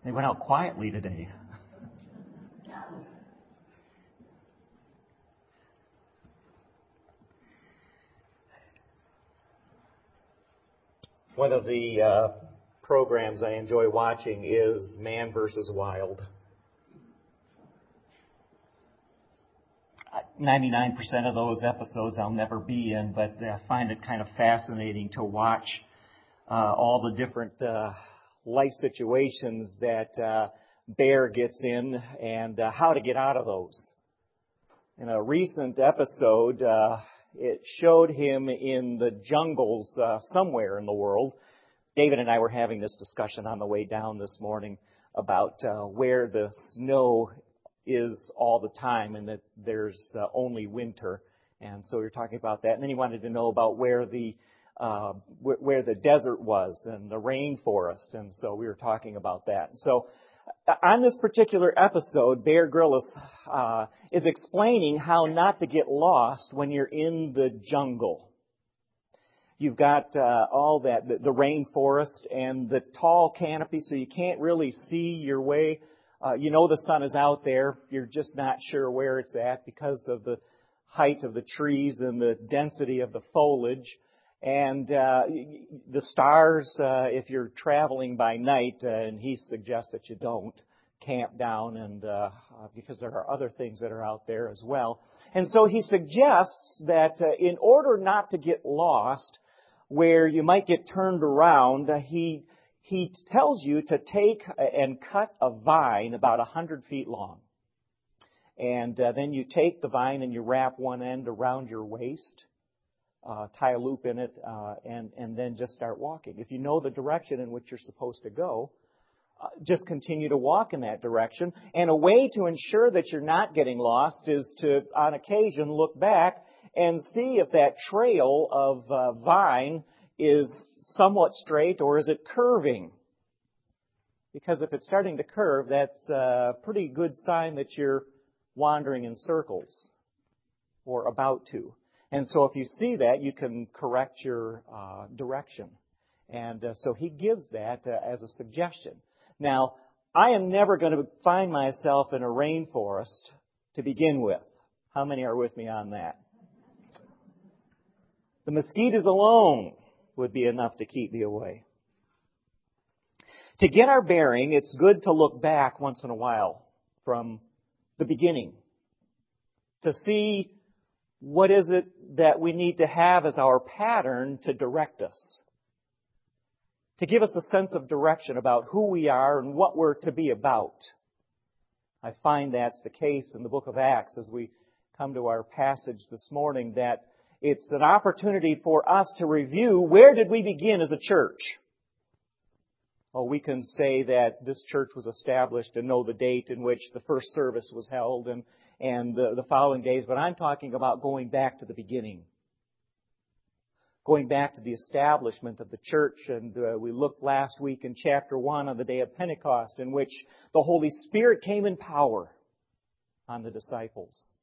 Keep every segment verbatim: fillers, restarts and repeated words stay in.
They went out quietly today. One of the uh, programs I enjoy watching is Man versus Wild. ninety-nine percent of those episodes I'll never be in, but I find it kind of fascinating to watch uh, all the different uh, life situations that uh, Bear gets in and uh, how to get out of those. In a recent episode, uh, it showed him in the jungles uh, somewhere in the world. David and I were having this discussion on the way down this morning about uh, where the snow is all the time and that there's uh, only winter. And so we were talking about that. And then he wanted to know about where the uh, wh- where the desert was and the rainforest. And so we were talking about that. So on this particular episode, Bear Grylls uh, is explaining how not to get lost when you're in the jungle. You've got uh, all that, the, the rainforest and the tall canopy, so you can't really see your way. Uh, you know the sun is out there. You're just not sure where it's at because of the height of the trees and the density of the foliage. And uh, the stars, uh, if you're traveling by night, uh, and he suggests that you don't camp down, and uh, because there are other things that are out there as well. And so he suggests that uh, in order not to get lost, where you might get turned around, uh, he he tells you to take and cut a vine about a hundred feet long, and uh, then you take the vine and you wrap one end around your waist. Uh, tie a loop in it, uh, and, and then just start walking. If you know the direction in which you're supposed to go, uh, just continue to walk in that direction. And a way to ensure that you're not getting lost is to, on occasion, look back and see if that trail of uh, vine is somewhat straight or is it curving. Because if it's starting to curve, that's a pretty good sign that you're wandering in circles or about to. And so if you see that, you can correct your uh, direction. And uh, so he gives that uh, as a suggestion. Now, I am never going to find myself in a rainforest to begin with. How many are with me on that? The mosquitoes alone would be enough to keep me away. To get our bearing, it's good to look back once in a while from the beginning to see what is it that we need to have as our pattern to direct us? To give us a sense of direction about who we are and what we're to be about. I find that's the case in the book of Acts as we come to our passage this morning, that it's an opportunity for us to review where did we begin as a church. Oh, we can say that this church was established and know the date in which the first service was held and and the, the following days, but I'm talking about going back to the beginning. Going back to the establishment of the church, and uh, we looked last week in chapter one on the day of Pentecost, in which the Holy Spirit came in power on the disciples.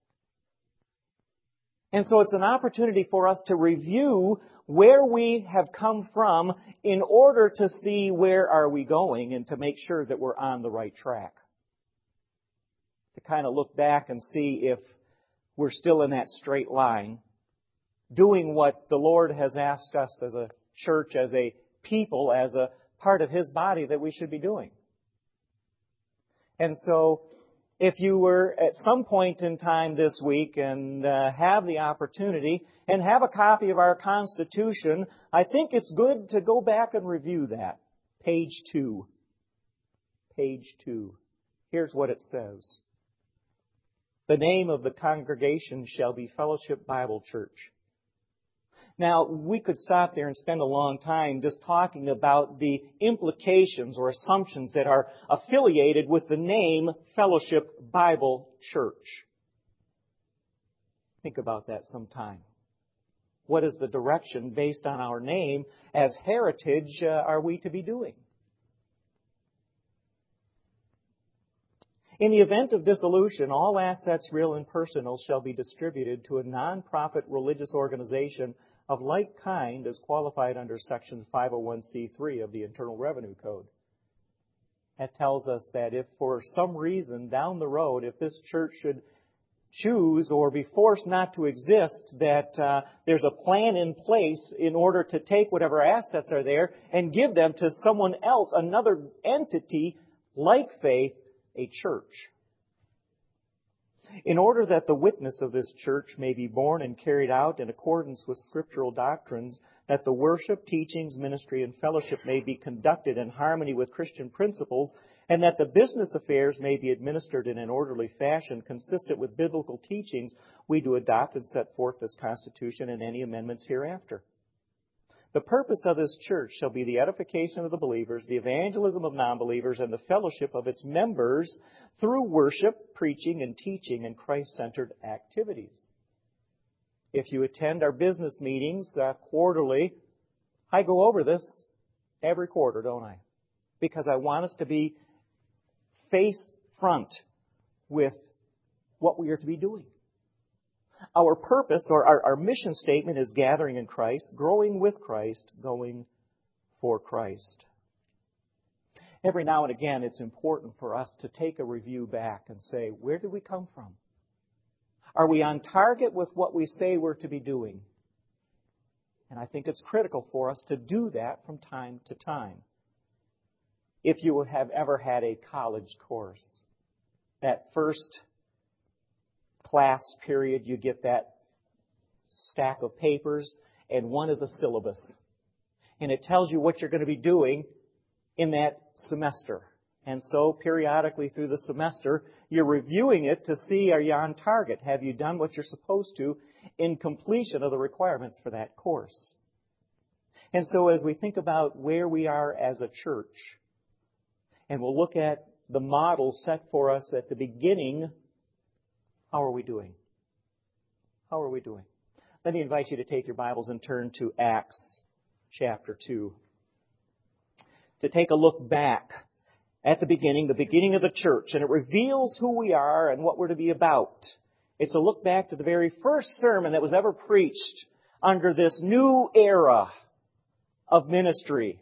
And so it's an opportunity for us to review where we have come from in order to see where are we going and to make sure that we're on the right track. To kind of look back and see if we're still in that straight line, doing what the Lord has asked us as a church, as a people, as a part of His body that we should be doing. And so, if you were at some point in time this week and uh, have the opportunity and have a copy of our Constitution, I think it's good to go back and review that. Page two. Page two. Here's what it says. The name of the congregation shall be Fellowship Bible Church. Now, we could stop there and spend a long time just talking about the implications or assumptions that are affiliated with the name Fellowship Bible Church. Think about that sometime. What is the direction based on our name as heritage uh, are we to be doing? In the event of dissolution, all assets, real and personal, shall be distributed to a non-profit religious organization of like kind as qualified under Section five oh one c three of the Internal Revenue Code. That tells us that if for some reason down the road, if this church should choose or be forced not to exist, that uh, there's a plan in place in order to take whatever assets are there and give them to someone else, another entity like faith, a church. In order that the witness of this church may be born and carried out in accordance with scriptural doctrines, that the worship, teachings, ministry, and fellowship may be conducted in harmony with Christian principles, and that the business affairs may be administered in an orderly fashion consistent with biblical teachings, we do adopt and set forth this Constitution and any amendments hereafter. The purpose of this church shall be the edification of the believers, the evangelism of non-believers, and the fellowship of its members through worship, preaching, and teaching and Christ-centered activities. If you attend our business meetings uh, quarterly, I go over this every quarter, don't I? Because I want us to be face front with what we are to be doing. Our purpose, or our, our mission statement, is gathering in Christ, growing with Christ, going for Christ. Every now and again, it's important for us to take a review back and say, where did we come from? Are we on target with what we say we're to be doing? And I think it's critical for us to do that from time to time. If you have ever had a college course, that first class period, you get that stack of papers, and one is a syllabus. And it tells you what you're going to be doing in that semester. And so, periodically through the semester, you're reviewing it to see, are you on target? Have you done what you're supposed to in completion of the requirements for that course? And so, as we think about where we are as a church, and we'll look at the model set for us at the beginning, how are we doing? How are we doing? Let me invite you to take your Bibles and turn to Acts chapter two. To take a look back at the beginning, the beginning of the church. And it reveals who we are and what we're to be about. It's a look back to the very first sermon that was ever preached under this new era of ministry.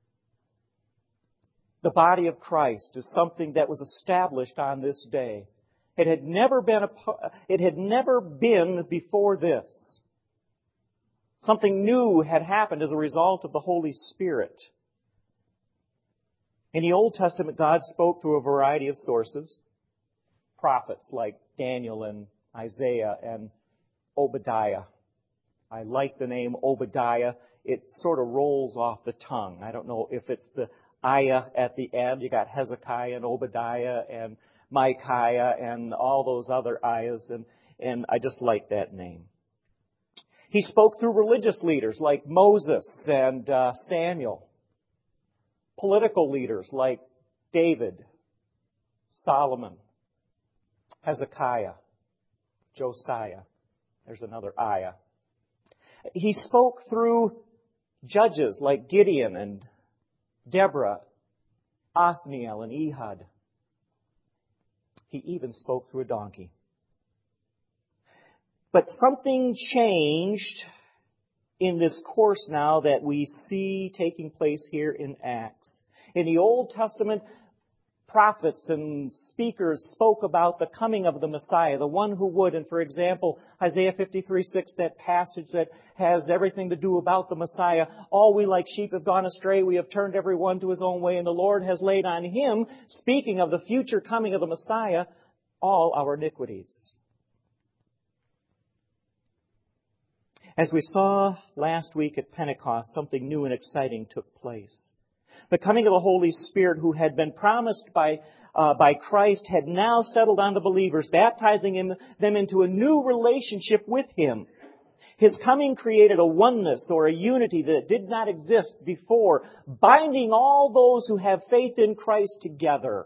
The body of Christ is something that was established on this day. It had never been a, it had never been before this. Something new had happened as a result of the Holy Spirit. In the Old Testament, God spoke through a variety of sources. Prophets like Daniel and Isaiah and Obadiah. I like the name Obadiah. It sort of rolls off the tongue. I don't know if it's the ayah at the end. You got Hezekiah and Obadiah and Micaiah and all those other ayahs, and, and I just like that name. He spoke through religious leaders like Moses and uh, Samuel. Political leaders like David, Solomon, Hezekiah, Josiah. There's another ayah. He spoke through judges like Gideon and Deborah, Othniel and Ehud. He even spoke through a donkey. But something changed in this course now that we see taking place here in Acts. In the Old Testament, prophets and speakers spoke about the coming of the Messiah, the one who would. And for example, Isaiah fifty-three six, that passage that has everything to do about the Messiah. All we like sheep have gone astray. We have turned every one to his own way. And the Lord has laid on him, speaking of the future coming of the Messiah, all our iniquities. As we saw last week at Pentecost, something new and exciting took place. The coming of the Holy Spirit, who had been promised by uh, by Christ, had now settled on the believers, baptizing him, them into a new relationship with Him. His coming created a oneness or a unity that did not exist before, binding all those who have faith in Christ together.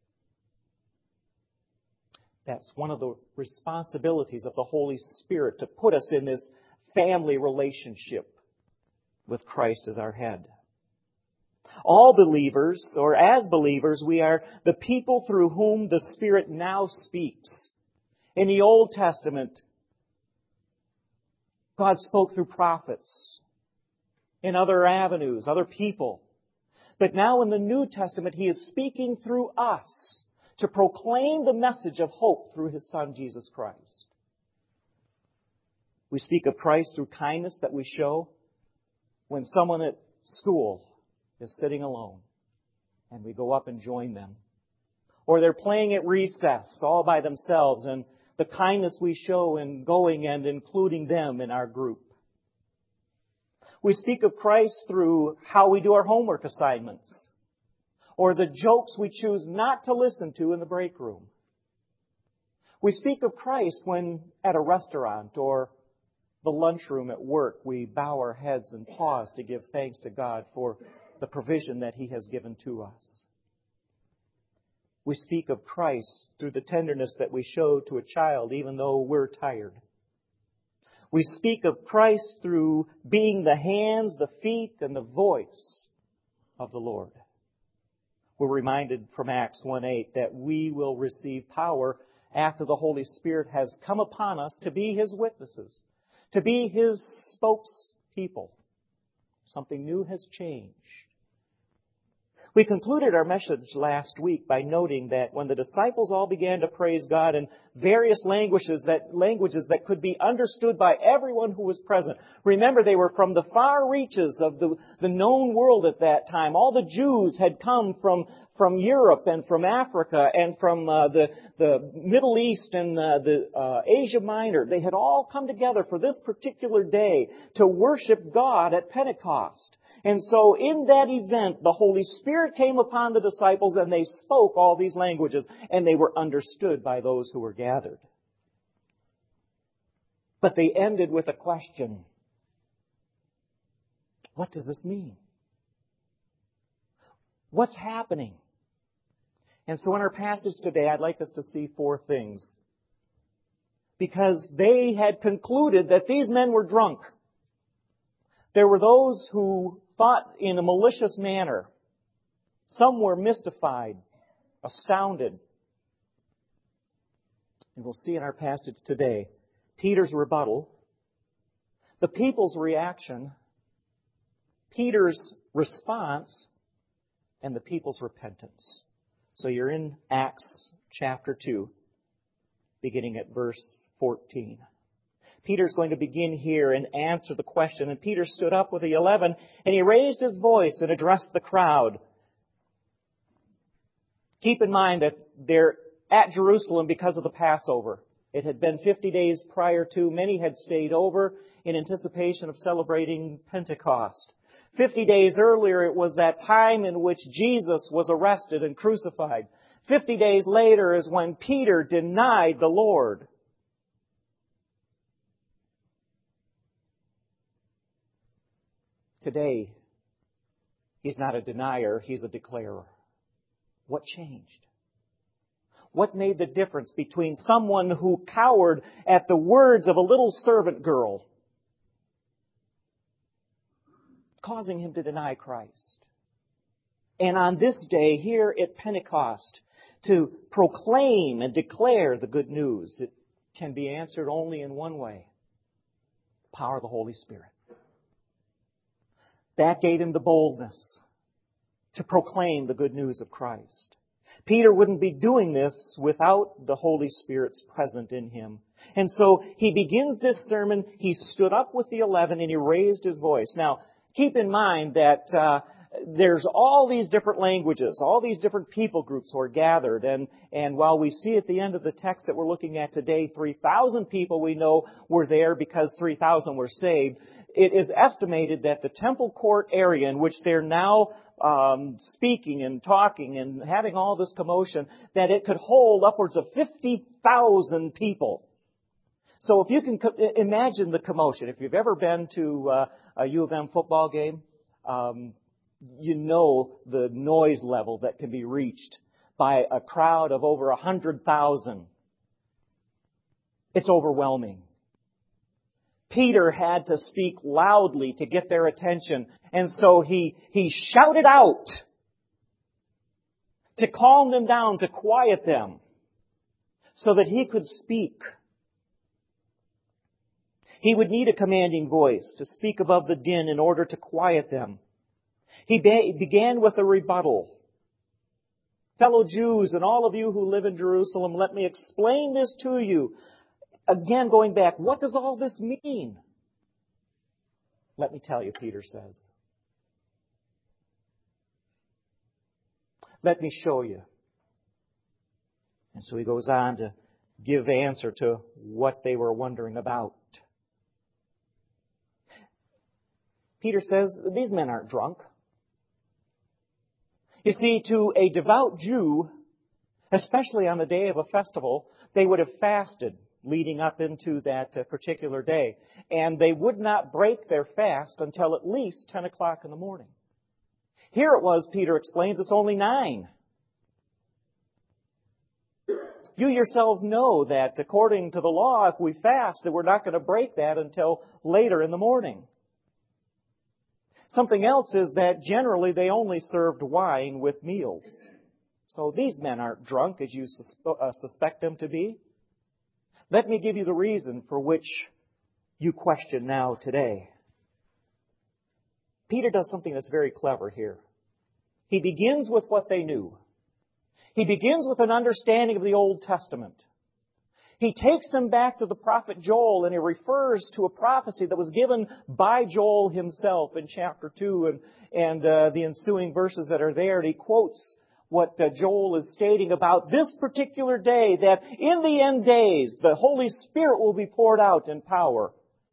That's one of the responsibilities of the Holy Spirit, to put us in this family relationship with Christ as our head. All believers, or as believers, we are the people through whom the Spirit now speaks. In the Old Testament, God spoke through prophets. In other avenues, other people. But now in the New Testament, He is speaking through us to proclaim the message of hope through His Son, Jesus Christ. We speak of Christ through kindness that we show when someone at school is sitting alone and we go up and join them. Or they're playing at recess all by themselves, and the kindness we show in going and including them in our group. We speak of Christ through how we do our homework assignments, or the jokes we choose not to listen to in the break room. We speak of Christ when at a restaurant or the lunchroom at work we bow our heads and pause to give thanks to God for the provision that He has given to us. We speak of Christ through the tenderness that we show to a child even though we're tired. We speak of Christ through being the hands, the feet, and the voice of the Lord. We're reminded from Acts one eight that we will receive power after the Holy Spirit has come upon us to be His witnesses, to be His spokespeople. Something new has changed. We concluded our message last week by noting that when the disciples all began to praise God in various languages that, languages that could be understood by everyone who was present. Remember, they were from the far reaches of the, the known world at that time. All the Jews had come from, from Europe and from Africa and from uh, the, the Middle East and uh, the uh, Asia Minor. They had all come together for this particular day to worship God at Pentecost. And so in that event, the Holy Spirit came upon the disciples and they spoke all these languages and they were understood by those who were gathered. But they ended with a question. What does this mean? What's happening? And so in our passage today, I'd like us to see four things. Because they had concluded that these men were drunk. There were those who thought in a malicious manner. Some were mystified, astounded. And we'll see in our passage today Peter's rebuttal, the people's reaction, Peter's response, and the people's repentance. So you're in Acts chapter two, beginning at verse fourteen. Peter's going to begin here and answer the question. And Peter stood up with the eleven, and he raised his voice and addressed the crowd. Keep in mind that they're at Jerusalem because of the Passover. It had been fifty days prior to. Many had stayed over in anticipation of celebrating Pentecost. Fifty days earlier, it was that time in which Jesus was arrested and crucified. Fifty days later is when Peter denied the Lord. Today, he's not a denier, he's a declarer. What changed? What made the difference between someone who cowered at the words of a little servant girl, causing him to deny Christ, and on this day here at Pentecost, to proclaim and declare the good news? It can be answered only in one way: the power of the Holy Spirit. That gave him the boldness to proclaim the good news of Christ. Peter wouldn't be doing this without the Holy Spirit's present in him. And so he begins this sermon. He stood up with the eleven and he raised his voice. Now, keep in mind that uh, there's all these different languages, all these different people groups who are gathered. And, and while we see at the end of the text that we're looking at today, three thousand people we know were there because three thousand were saved, it is estimated that the temple court area in which they're now um, speaking and talking and having all this commotion, that it could hold upwards of fifty thousand people. So if you can co- imagine the commotion, if you've ever been to uh, a U of M football game, um, you know the noise level that can be reached by a crowd of over one hundred thousand. It's overwhelming. Peter had to speak loudly to get their attention. And so he, he shouted out to calm them down, to quiet them, so that he could speak. He would need a commanding voice to speak above the din in order to quiet them. He be- began with a rebuttal. Fellow Jews and all of you who live in Jerusalem, let me explain this to you. Again, going back, what does all this mean? Let me tell you, Peter says. Let me show you. And so he goes on to give answer to what they were wondering about. Peter says, these men aren't drunk. You see, to a devout Jew, especially on the day of a festival, they would have fasted leading up into that particular day. And they would not break their fast until at least ten o'clock in the morning. Here it was, Peter explains, it's only nine. You yourselves know that according to the law, if we fast, that we're not going to break that until later in the morning. Something else is that generally they only served wine with meals. So these men aren't drunk as you suspe- uh, suspect them to be. Let me give you the reason for which you question now today. Peter does something that's very clever here. He begins with what they knew. He begins with an understanding of the Old Testament. He takes them back to the prophet Joel, and he refers to a prophecy that was given by Joel himself in chapter two and, and uh, the ensuing verses that are there. And he quotes what uh, Joel is stating about this particular day, that in the end days, the Holy Spirit will be poured out in power.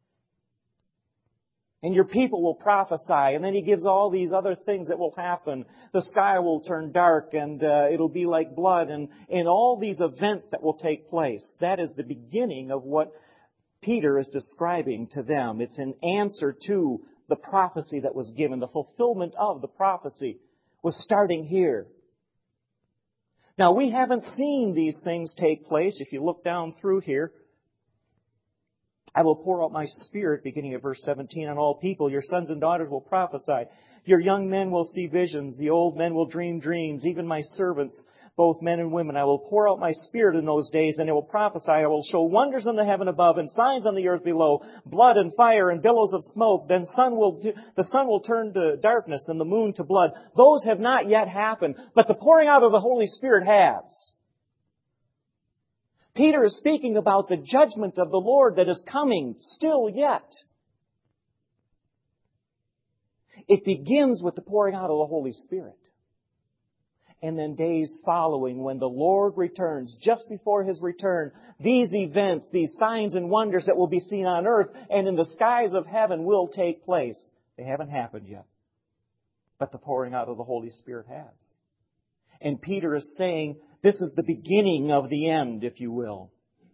And your people will prophesy. And then he gives all these other things that will happen. The sky will turn dark and uh, it'll be like blood. And, and all these events that will take place. That is the beginning of what Peter is describing to them. It's an answer to the prophecy that was given. The fulfillment of the prophecy was starting here. Now, we haven't seen these things take place. If you look down through here, I will pour out my Spirit, beginning at verse seventeen, on all people. Your sons and daughters will prophesy. Your young men will see visions. The old men will dream dreams. Even my servants, both men and women, I will pour out my Spirit in those days, and they will prophesy. I will show wonders in the heaven above and signs on the earth below, blood and fire and billows of smoke. Then sun will, the sun will turn to darkness and the moon to blood. Those have not yet happened, but the pouring out of the Holy Spirit has. Peter is speaking about the judgment of the Lord that is coming still yet. It begins with the pouring out of the Holy Spirit. And then days following, when the Lord returns, just before His return, these events, these signs and wonders that will be seen on earth and in the skies of heaven will take place. They haven't happened yet. But the pouring out of the Holy Spirit has. And Peter is saying, this is the beginning of the end, if you will.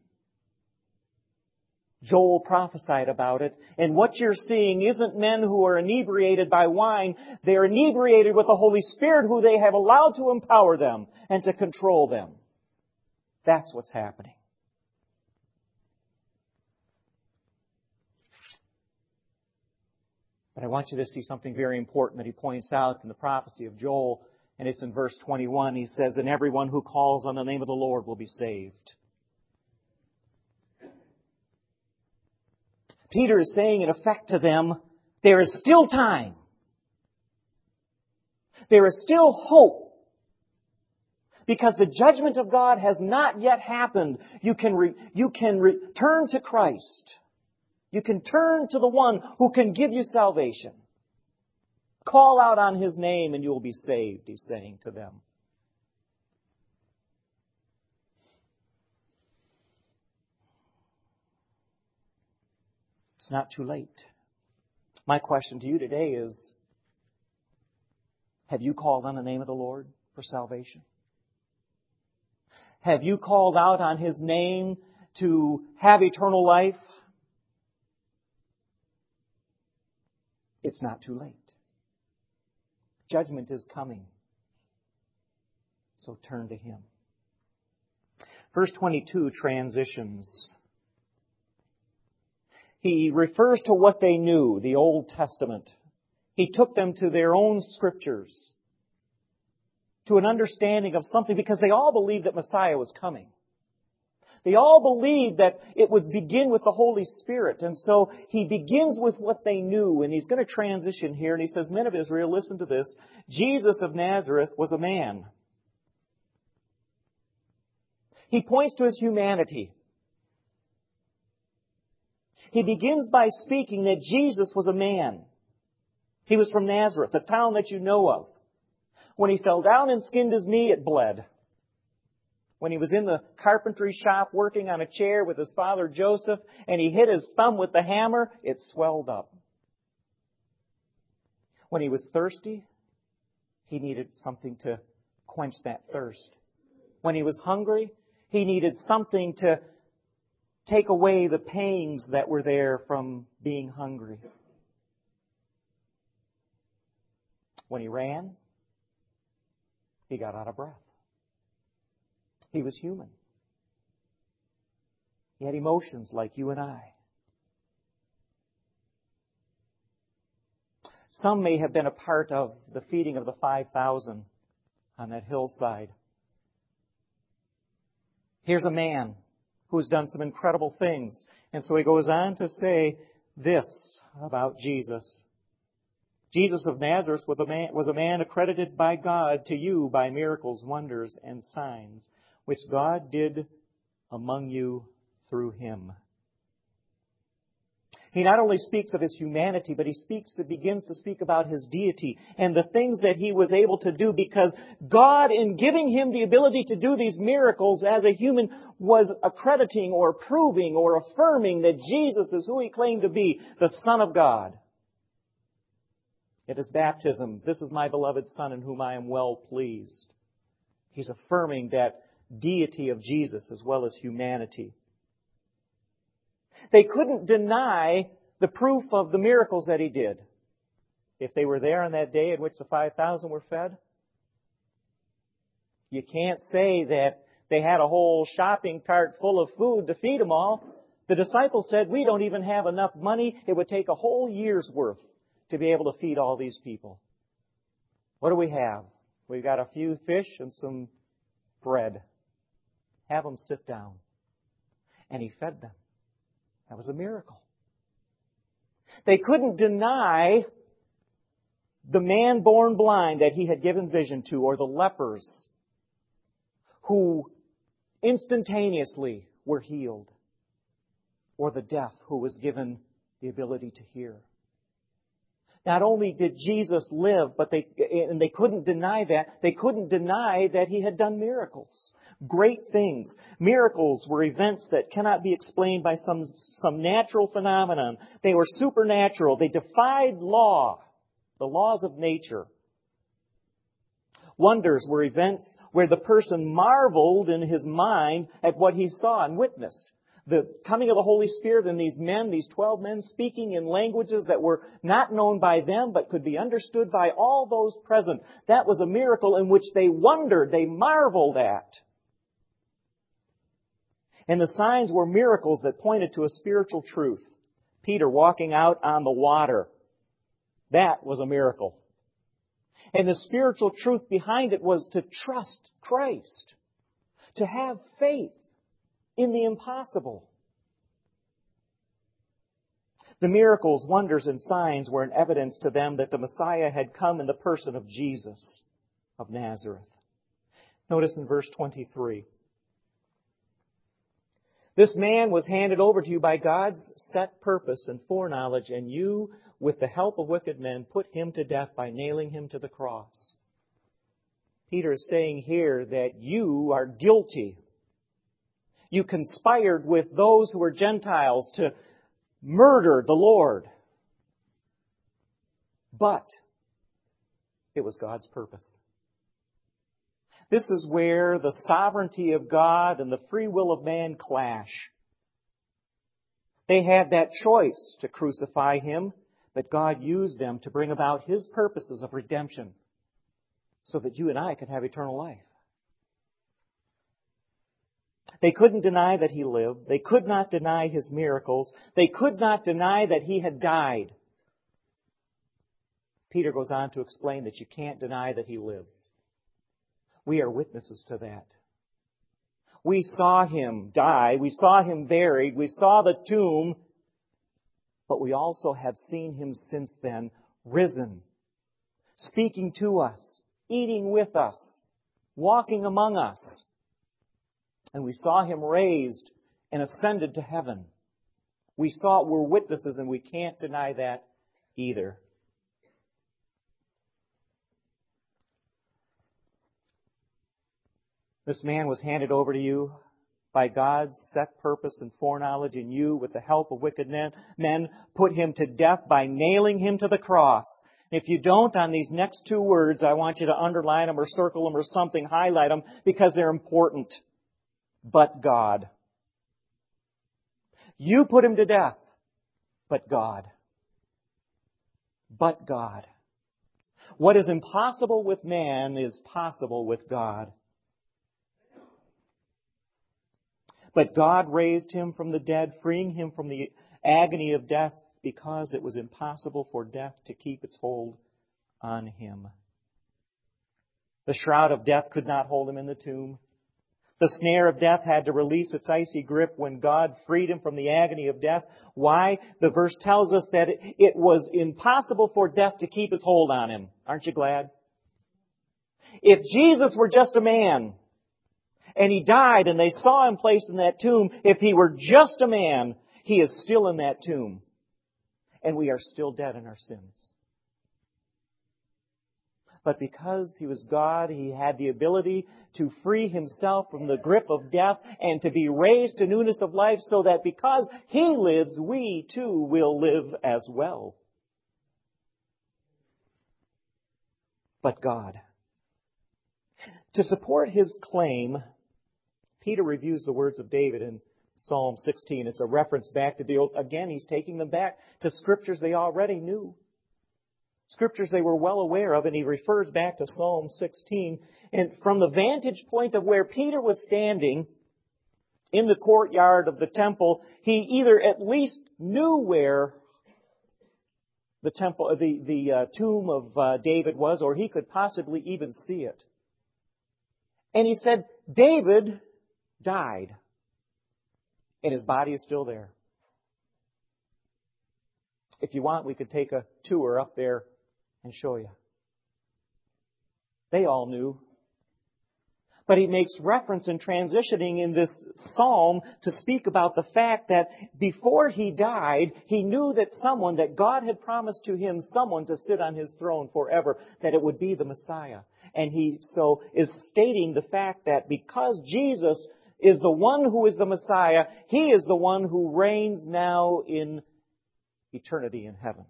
Joel prophesied about it. And what you're seeing isn't men who are inebriated by wine. They're inebriated with the Holy Spirit, who they have allowed to empower them and to control them. That's what's happening. But I want you to see something very important that he points out in the prophecy of Joel. And it's in verse twenty-one. He says, and everyone who calls on the name of the Lord will be saved. Peter is saying in effect to them, there is still time. There is still hope. Because the judgment of God has not yet happened. You can, re, you can return to Christ. You can turn to the one who can give you salvation. Call out on His name and you will be saved, He's saying to them. It's not too late. My question to you today is, have you called on the name of the Lord for salvation? Have you called out on His name to have eternal life? It's not too late. Judgment is coming. So turn to Him. Verse twenty-two transitions. He refers to what they knew, the Old Testament. He took them to their own scriptures, to an understanding of something, because they all believed that Messiah was coming. They all believed that it would begin with the Holy Spirit. And so he begins with what they knew, and he's going to transition here, and he says, Men of Israel, listen to this. Jesus of Nazareth was a man. He points to his humanity. He begins by speaking that Jesus was a man. He was from Nazareth, the town that you know of. When he fell down and skinned his knee, it bled. When he was in the carpentry shop working on a chair with his father Joseph, and he hit his thumb with the hammer, it swelled up. When he was thirsty, he needed something to quench that thirst. When he was hungry, he needed something to take away the pangs that were there from being hungry. When he ran, he got out of breath. He was human. He had emotions like you and I. Some may have been a part of the feeding of the five thousand on that hillside. Here's a man who has done some incredible things. And so he goes on to say this about Jesus. Jesus of Nazareth was a man, was a man accredited by God to you by miracles, wonders, and signs, which God did among you through him. He not only speaks of his humanity, but he speaks, he begins to speak about his deity and the things that he was able to do, because God, in giving him the ability to do these miracles as a human, was accrediting or proving or affirming that Jesus is who he claimed to be, the Son of God. At his baptism, this is my beloved Son in whom I am well pleased. He's affirming that deity of Jesus as well as humanity. They couldn't deny the proof of the miracles that he did. If they were there on that day in which the five thousand were fed, you can't say that they had a whole shopping cart full of food to feed them all. The disciples said, we don't even have enough money. It would take a whole year's worth to be able to feed all these people. What do we have? We've got a few fish and some bread. Have them sit down. And he fed them. That was a miracle. They couldn't deny the man born blind that he had given vision to, or the lepers who instantaneously were healed, or the deaf who was given the ability to hear. Not only did Jesus live, but they, and they couldn't deny that, they couldn't deny that he had done miracles. Great things. Miracles were events that cannot be explained by some, some natural phenomenon. They were supernatural. They defied law, the laws of nature. Wonders were events where the person marveled in his mind at what he saw and witnessed. The coming of the Holy Spirit and these men, these twelve men, speaking in languages that were not known by them but could be understood by all those present. That was a miracle in which they wondered, they marveled at. And the signs were miracles that pointed to a spiritual truth. Peter walking out on the water. That was a miracle. And the spiritual truth behind it was to trust Christ. To have faith in the impossible. The miracles, wonders, and signs were an evidence to them that the Messiah had come in the person of Jesus of Nazareth. Notice in verse twenty-three. This man was handed over to you by God's set purpose and foreknowledge, and you, with the help of wicked men, put him to death by nailing him to the cross. Peter is saying here that you are guilty. You conspired with those who were Gentiles to murder the Lord. But it was God's purpose. This is where the sovereignty of God and the free will of man clash. They had that choice to crucify him, but God used them to bring about his purposes of redemption so that you and I could have eternal life. They couldn't deny that he lived. They could not deny his miracles. They could not deny that he had died. Peter goes on to explain that you can't deny that he lives. We are witnesses to that. We saw Him die. We saw Him buried. We saw the tomb. But we also have seen Him since then risen, speaking to us, eating with us, walking among us. And we saw Him raised and ascended to heaven. We saw it, we're witnesses, and we can't deny that either. This man was handed over to you by God's set purpose and foreknowledge, and you, with the help of wicked men, men, put Him to death by nailing Him to the cross. If you don't, on these next two words, I want you to underline them or circle them or something, highlight them, because they're important. But God. You put Him to death, but God. But God. What is impossible with man is possible with God. But God raised Him from the dead, freeing Him from the agony of death, because it was impossible for death to keep its hold on Him. The shroud of death could not hold Him in the tomb. The snare of death had to release its icy grip when God freed Him from the agony of death. Why? The verse tells us that it was impossible for death to keep its hold on Him. Aren't you glad? If Jesus were just a man, and He died and they saw Him placed in that tomb, if He were just a man, He is still in that tomb. And we are still dead in our sins. But because He was God, He had the ability to free Himself from the grip of death and to be raised to newness of life, so that because He lives, we too will live as well. But God. To support his claim, Peter reviews the words of David in Psalm sixteen. It's a reference back to the old, again, he's taking them back to scriptures they already knew. Scriptures they were well aware of, and he refers back to Psalm sixteen. And from the vantage point of where Peter was standing in the courtyard of the temple, he either at least knew where the temple, the, the uh, tomb of uh, David was, or he could possibly even see it. And he said, David died, and his body is still there. If you want, we could take a tour up there and show you. They all knew. But he makes reference in transitioning in this psalm to speak about the fact that before he died, he knew that someone, that God had promised to him someone to sit on his throne forever, that it would be the Messiah. And he so is stating the fact that because Jesus is the one who is the Messiah, He is the one who reigns now in eternity in heaven.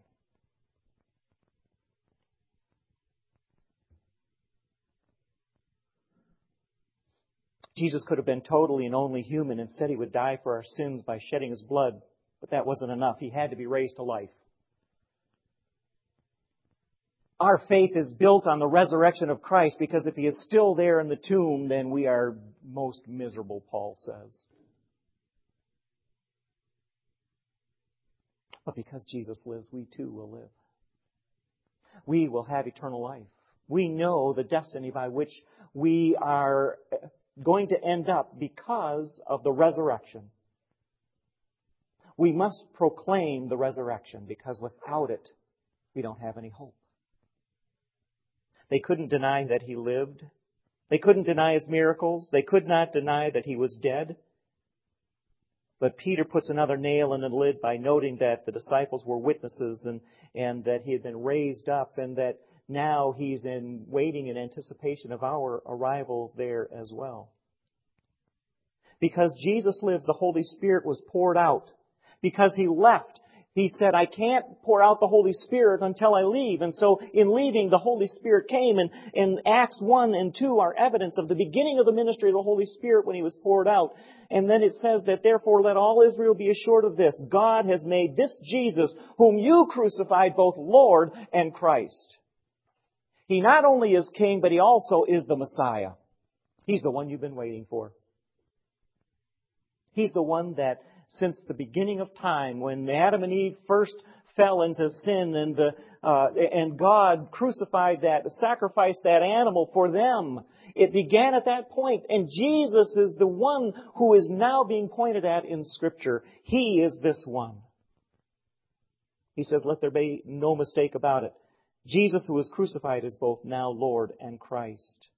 Jesus could have been totally and only human and said He would die for our sins by shedding His blood, but that wasn't enough. He had to be raised to life. Our faith is built on the resurrection of Christ, because if He is still there in the tomb, then we are most miserable, Paul says. But because Jesus lives, we too will live. We will have eternal life. We know the destiny by which we are going to end up because of the resurrection. We must proclaim the resurrection, because without it, we don't have any hope. They couldn't deny that He lived. They couldn't deny His miracles. They could not deny that He was dead. But Peter puts another nail in the lid by noting that the disciples were witnesses and, and that He had been raised up, and that now He's in waiting in anticipation of our arrival there as well. Because Jesus lives, the Holy Spirit was poured out. Because He left, He said, I can't pour out the Holy Spirit until I leave. And so in leaving, the Holy Spirit came. And, and Acts one and two are evidence of the beginning of the ministry of the Holy Spirit when He was poured out. And then it says that, therefore, let all Israel be assured of this. God has made this Jesus, whom you crucified, both Lord and Christ. He not only is King, but He also is the Messiah. He's the one you've been waiting for. He's the one that, since the beginning of time, when Adam and Eve first fell into sin and the uh, and God crucified that, sacrificed that animal for them. It began at that point, and Jesus is the one who is now being pointed at in Scripture. He is this one. He says, let there be no mistake about it. Jesus who was crucified is both now Lord and Christ.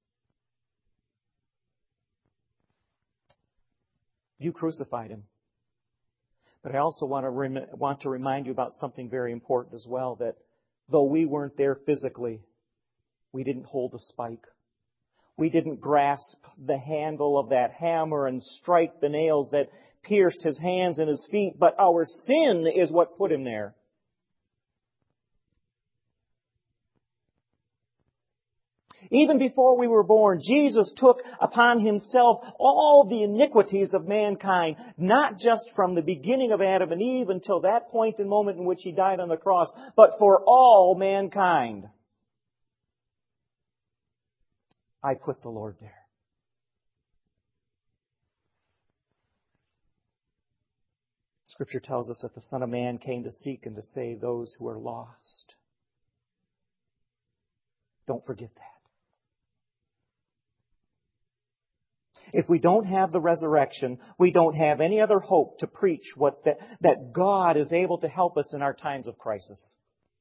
You crucified Him. But I also want to rem- want to remind you about something very important as well, that though we weren't there physically, we didn't hold the spike. We didn't grasp the handle of that hammer and strike the nails that pierced His hands and His feet, but our sin is what put Him there. Even before we were born, Jesus took upon Himself all the iniquities of mankind, not just from the beginning of Adam and Eve until that point and moment in which He died on the cross, but for all mankind. I put the Lord there. Scripture tells us that the Son of Man came to seek and to save those who are lost. Don't forget that. If we don't have the resurrection, we don't have any other hope to preach what that, that God is able to help us in our times of crisis.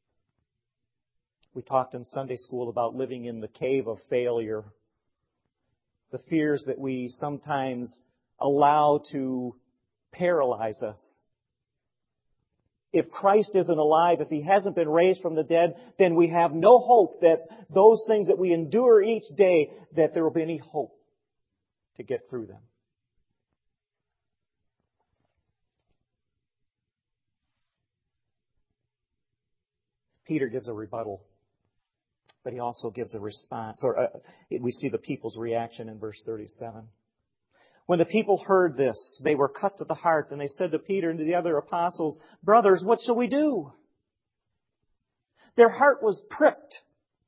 We talked in Sunday school about living in the cave of failure. The fears that we sometimes allow to paralyze us. If Christ isn't alive, if He hasn't been raised from the dead, then we have no hope that those things that we endure each day, that there will be any hope to get through them. Peter gives a rebuttal, but he also gives a response. Or uh, we see the people's reaction in verse thirty-seven. When the people heard this, they were cut to the heart, and they said to Peter and to the other apostles, "Brothers, what shall we do?" Their heart was pricked.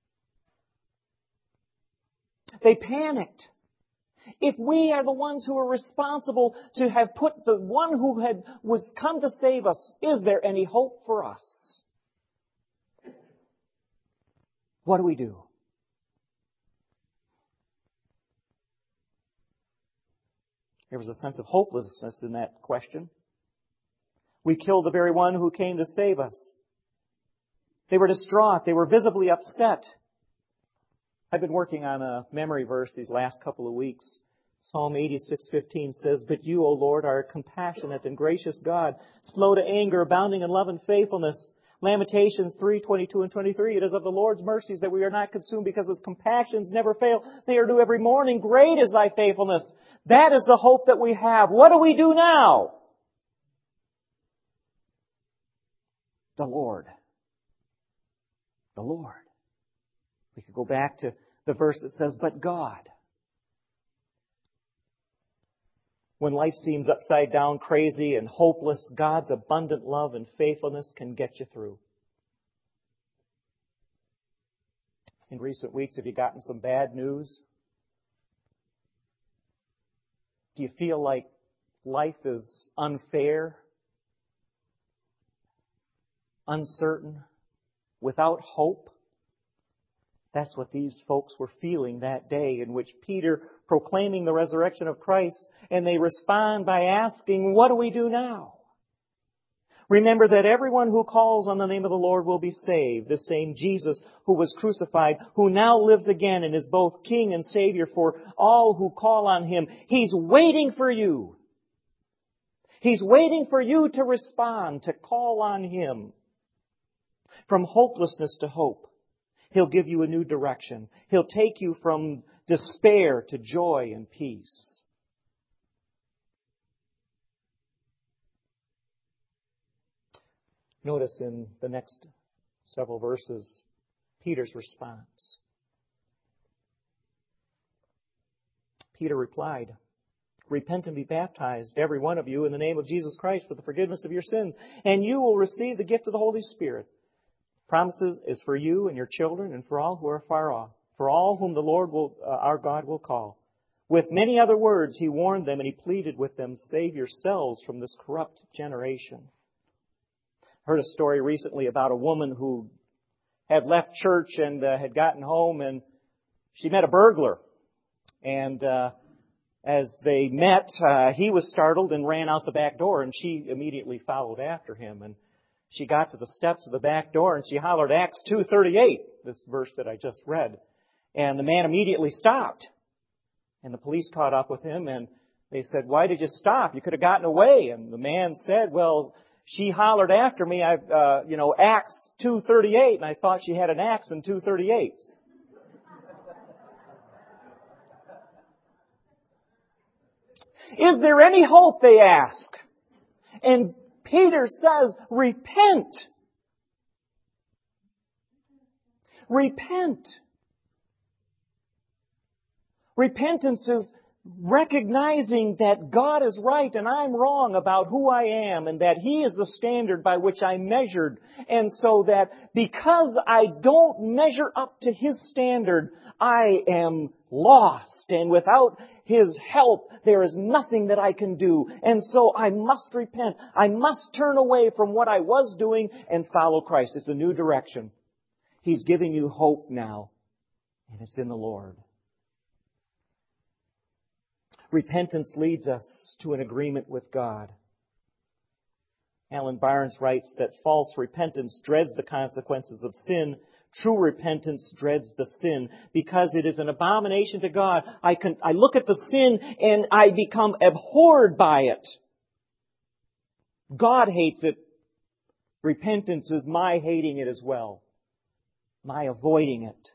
They panicked. If we are the ones who are responsible to have put the one who had was come to save us, is there any hope for us? What do we do? There was a sense of hopelessness in that question. We killed the very one who came to save us. They were distraught. They were visibly upset. I've been working on a memory verse these last couple of weeks. Psalm eighty-six fifteen says, "But you, O Lord, are a compassionate and gracious God, slow to anger, abounding in love and faithfulness." Lamentations three twenty-two and twenty-three, "It is of the Lord's mercies that we are not consumed, because His compassions never fail. They are new every morning. Great is Thy faithfulness." That is the hope that we have. What do we do now? The Lord. The Lord. We could go back to the verse that says, "But God." When life seems upside down, crazy, and hopeless, God's abundant love and faithfulness can get you through. In recent weeks, have you gotten some bad news? Do you feel like life is unfair, uncertain, without hope? That's what these folks were feeling that day in which Peter proclaiming the resurrection of Christ, and they respond by asking, what do we do now? Remember that everyone who calls on the name of the Lord will be saved. The same Jesus who was crucified, who now lives again and is both King and Savior for all who call on Him. He's waiting for you. He's waiting for you to respond, to call on Him. From hopelessness to hope. He'll give you a new direction. He'll take you from despair to joy and peace. Notice in the next several verses, Peter's response. Peter replied, "Repent and be baptized, every one of you, in the name of Jesus Christ for the forgiveness of your sins, and you will receive the gift of the Holy Spirit. Promises is for you and your children and for all who are far off, for all whom the Lord will, uh, our God will call." With many other words, he warned them and he pleaded with them, "Save yourselves from this corrupt generation." Heard a story recently about a woman who had left church and uh, had gotten home, and she met a burglar. And uh, as they met, uh, he was startled and ran out the back door, and she immediately followed after him. And she got to the steps of the back door, and she hollered Acts two thirty-eight, this verse that I just read. And the man immediately stopped. And the police caught up with him, and they said, "Why did you stop? You could have gotten away." And the man said, "Well, she hollered after me, I, uh, you know, Acts two thirty-eight, and I thought she had an axe and two thirty-eights. Is there any hope, they ask? And Peter says, repent. Repent. Repentance is recognizing that God is right and I'm wrong about who I am, and that He is the standard by which I measured. And so that because I don't measure up to His standard, I am lost. And without His help, there is nothing that I can do. And so I must repent. I must turn away from what I was doing and follow Christ. It's a new direction. He's giving you hope now, and it's in the Lord. Repentance leads us to an agreement with God. Alan Barnes writes that false repentance dreads the consequences of sin. True repentance dreads the sin because it is an abomination to God. I can, I look at the sin and I become abhorred by it. God hates it. Repentance is my hating it as well. My avoiding it.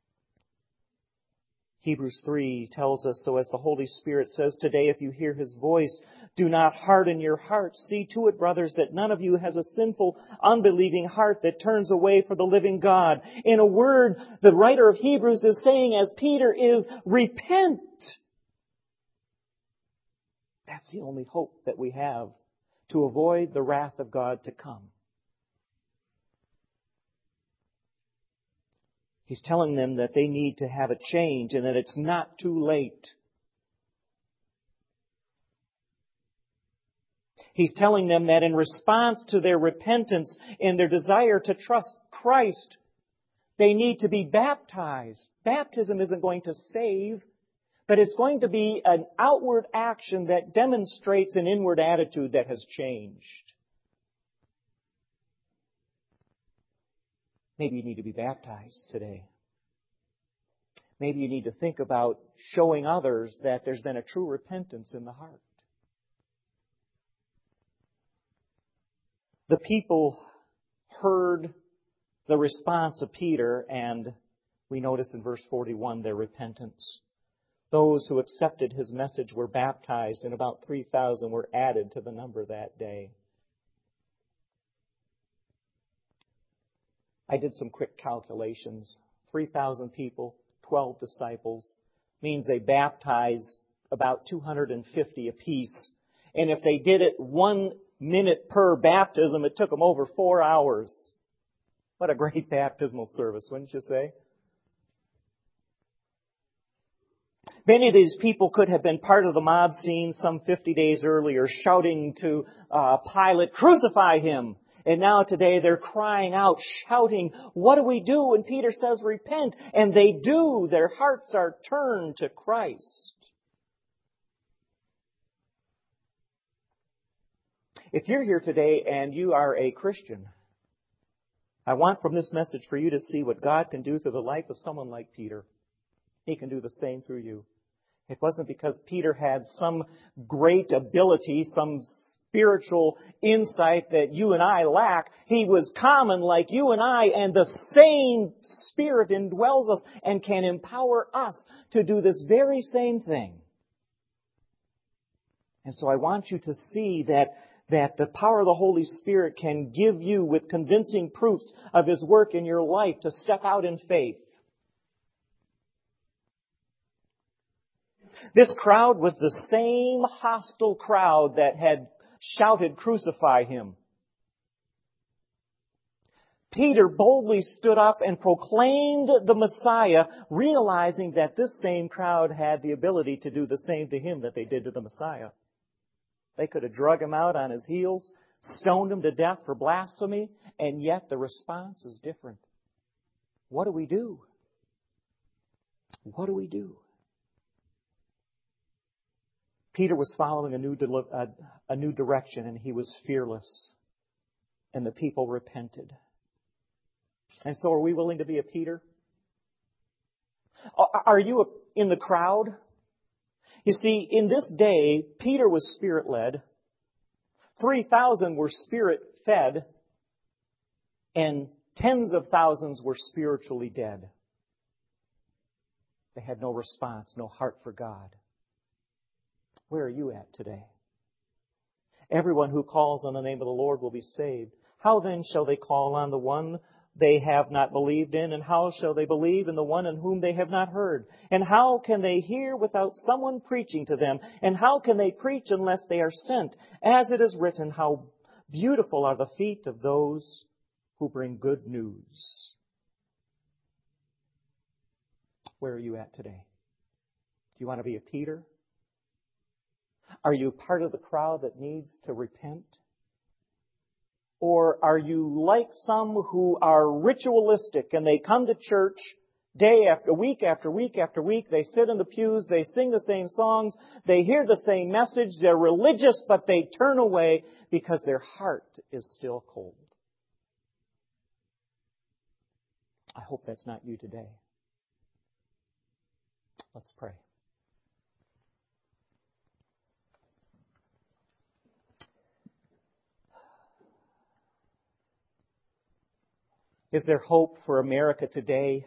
Hebrews three tells us, so as the Holy Spirit says today, if you hear His voice, do not harden your hearts. See to it, brothers, that none of you has a sinful, unbelieving heart that turns away from the living God. In a word, the writer of Hebrews is saying, as Peter is, repent. That's the only hope that we have to avoid the wrath of God to come. He's telling them that they need to have a change and that it's not too late. He's telling them that in response to their repentance and their desire to trust Christ, they need to be baptized. Baptism isn't going to save, but it's going to be an outward action that demonstrates an inward attitude that has changed. Maybe you need to be baptized today. Maybe you need to think about showing others that there's been a true repentance in the heart. The people heard the response of Peter, and we notice in verse forty-one their repentance. Those who accepted his message were baptized, and about three thousand were added to the number that day. I did some quick calculations. three thousand people, twelve disciples, means they baptized about two hundred fifty apiece. And if they did it one minute per baptism, it took them over four hours. What a great baptismal service, wouldn't you say? Many of these people could have been part of the mob scene some fifty days earlier, shouting to uh, Pilate, "Crucify him!" And now today they're crying out, shouting, "What do we do?" And Peter says, "Repent." And they do. Their hearts are turned to Christ. If you're here today and you are a Christian, I want from this message for you to see what God can do through the life of someone like Peter. He can do the same through you. It wasn't because Peter had some great ability, some spiritual insight that you and I lack. He was common like you and I, and the same Spirit indwells us and can empower us to do this very same thing. And so I want you to see that, that the power of the Holy Spirit can give you with convincing proofs of His work in your life to step out in faith. This crowd was the same hostile crowd that had shouted, "Crucify him." Peter boldly stood up and proclaimed the Messiah, realizing that this same crowd had the ability to do the same to him that they did to the Messiah. They could have drug him out on his heels. stoned him to death for blasphemy, and yet the response is different. What do we do? What do we do? Peter was following a new, deli- a, a new direction, and he was fearless. And the people repented. And so are we willing to be a Peter? Are you in the crowd? You see, in this day, Peter was Spirit-led. three thousand were Spirit-fed. And tens of thousands were spiritually dead. They had no response, no heart for God. Where are you at today? Everyone who calls on the name of the Lord will be saved. How then shall they call on the one they have not believed in? And how shall they believe in the one in whom they have not heard? And how can they hear without someone preaching to them? And how can they preach unless they are sent? As it is written, how beautiful are the feet of those who bring good news. Where are you at today? Do you want to be a Peter? Are you part of the crowd that needs to repent? Or are you like some who are ritualistic and they come to church day after week after week after week. They sit in the pews, they sing the same songs, they hear the same message, they're religious, but they turn away because their heart is still cold. I hope that's not you today. Let's pray. Is there hope for America today?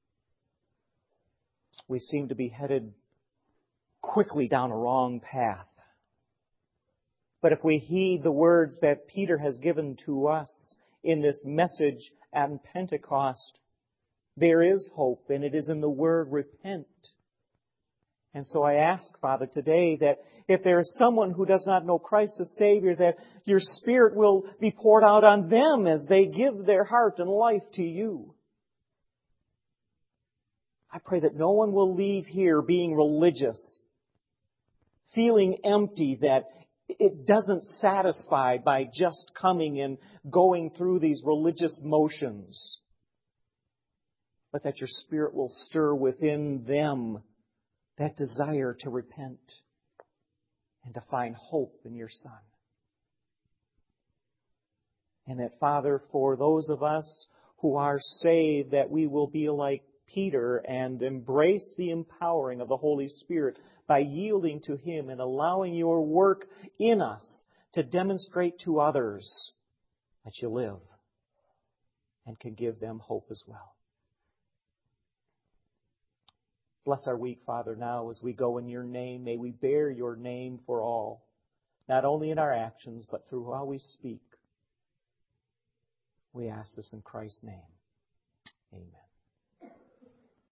We seem to be headed quickly down a wrong path. But if we heed the words that Peter has given to us in this message at Pentecost, there is hope, and it is in the word repent. And so I ask, Father, today that if there is someone who does not know Christ as Savior, that your Spirit will be poured out on them as they give their heart and life to you. I pray that no one will leave here being religious, feeling empty, that it doesn't satisfy by just coming and going through these religious motions, but that your Spirit will stir within them that desire to repent and to find hope in your Son. And that, Father, for those of us who are saved, that we will be like Peter and embrace the empowering of the Holy Spirit by yielding to Him and allowing your work in us to demonstrate to others that you live and can give them hope as well. Bless our week, Father, now as we go in your name. May we bear your name for all, not only in our actions, but through how we speak. We ask this in Christ's name. Amen.